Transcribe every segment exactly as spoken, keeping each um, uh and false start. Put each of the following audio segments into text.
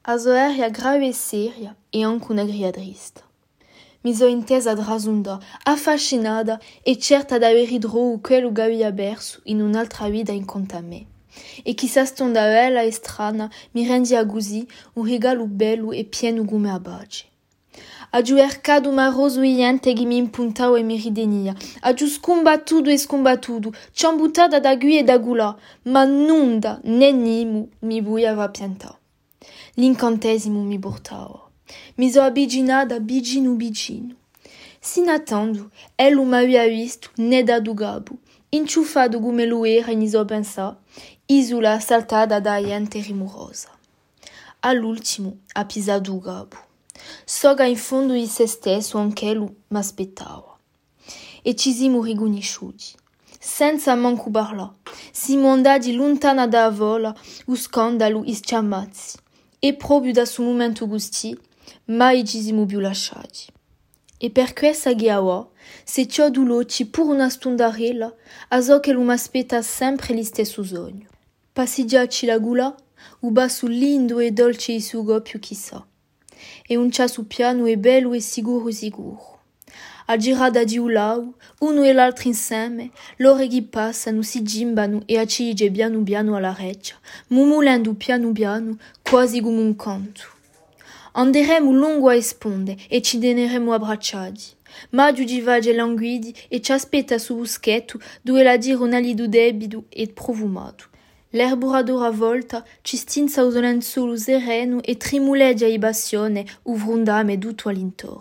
A zoeria grave e seria e anche una griadrista. Mi so intesa drasunda, affascinata e certa d'aver idrou quello che aveva perso in un'altra vita incontra a me. E chissà stonda bella e strana mi rendia così un regalo bello e pieno come a baci. Ha giù ercato ma rosuiente che mi impuntavo e mi ridenia. Ha giù scombattuto e scombattuto, ciambuttata da qui e da gulà, ma nunda né nimu mi buiava piantà. L'incantesimo mi portava. Mi so abiginata bigino bigino. Sin attendo, ello m'aveva visto né da dugabo. Inciuffato come lo era in so pensà, isola assaltata da gente rimurosa. All'ultimo ha pisato il gabo. So che in fondo di se stesso anche lui m'aspettava. E ci siamo riconosciuti. Senza manco parlare, siamo andati lontana da vola, o scandalo e sciamazzi. E proprio da su momento gusti, mai ci siamo più lasciati. E per questa ghiawa, se ciò duloci pur una stondarella, a so che lo m'aspetta sempre lo stesso sogno. Passeggiarci la gula, un basso lindo e dolce e sugo più chissà. E un ciasso piano e bello e sicuro sicuro. A girada di un lau, uno e l'altro insieme, l'ore che passano si gimbano e accige piano piano alla reccia, mumulando piano piano, quasi come un canto. Anderemo lungo a sponde e ci teneremo abbracciati. Maggio di vaghe languidi e ci aspetta su buschetto dove la dire un alido debito e profumato. L'erborador a volta ci stinza un lenzuolo sereno e trimuleggia i bassione un vrondame tutto all'intorno.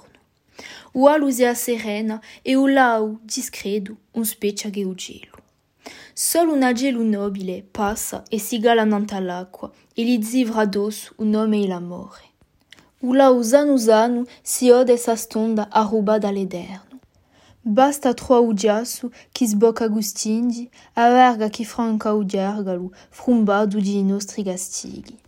O alusia serena e o lau discreto un specie che gelo. Solo un gelo nobile passa e si galananta all'acqua e gli zivra addosso un nome e l'amore. O lau zanu zanu si ode sa stonda a ruba dall'ederno. Basta tro o giasso chi sbocca gustindi, a verga chi franca o gergalo, frumbado di nostri gastighi.